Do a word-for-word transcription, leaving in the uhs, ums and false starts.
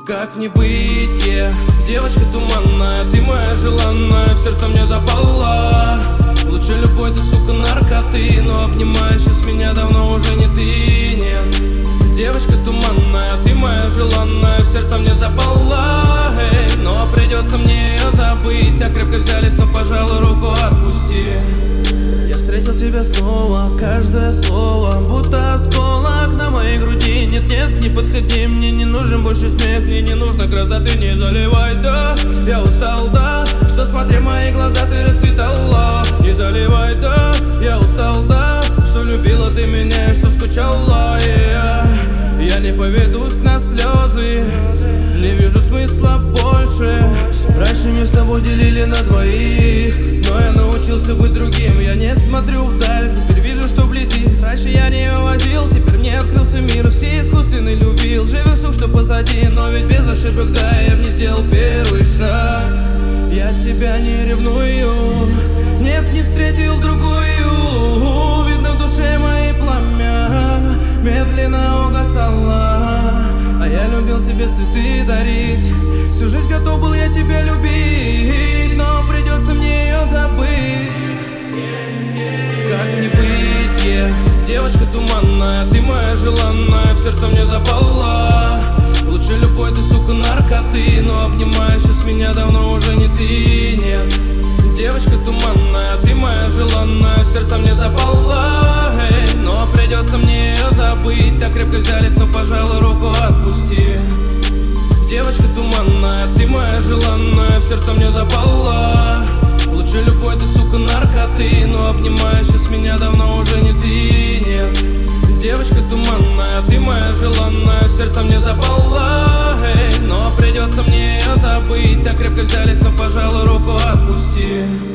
Как не быть, yeah. Девочка туманная, ты моя желанная, в сердце мне запала. Лучше любой ты, сука, наркоты, но обнимаешь сейчас меня давно уже не ты, нет. Девочка туманная, ты моя желанная, в сердце мне запала, эй. Но придется мне ее забыть, так крепко взялись, но, пожалуй, руку отпусти. Я встретил тебя снова, каждое слово будто осколок на моей груди. Нет, нет, не подходи, мне не нужен больше смех, мне не нужно красоты, не заливай, да. Я устал, да, что смотри мои глаза, ты расцветала. Не заливай, да, я устал, да, что любила ты меня и что скучала, yeah. Я не поведусь на слезы, не вижу смысла больше. Раньше мы с тобой делили на двоих, но я научился быть другим. Я не смотрю вдаль, теперь вижу, что вблизи. Раньше я не возил, теперь мне открылся мир. Все искусственный любил, живи сух, что позади. Но ведь без ошибок, да, я б не сделал первый шаг. Я тебя не ревную, нет, не встретил другую. Видно в душе мои пламя медленно угасало. А я любил тебе цветы дарить, всю жизнь готов был я тебя любить, но придется мне ее забыть. Как не быть, yeah. Девочка туманная, ты моя желанная, в сердце мне запала. Лучше любой ты, сука, наркоты, но обнимаешь сейчас меня давно уже не ты, нет. Девочка туманная, ты моя желанная, в сердце мне запала, эй. Но придется мне ее забыть, так крепко взялись, но, пожалуй, руку отпусти. Девочка туманная, ты моя желанная, в сердце мне запала. Лучше любой ты, сука, наркоты, но обнимаешь сейчас меня давно уже не ты, нет. Девочка туманная, ты моя желанная, в сердце мне запала, эй. Но придется мне ее забыть, так крепко взялись, но, пожалуй, руку отпусти.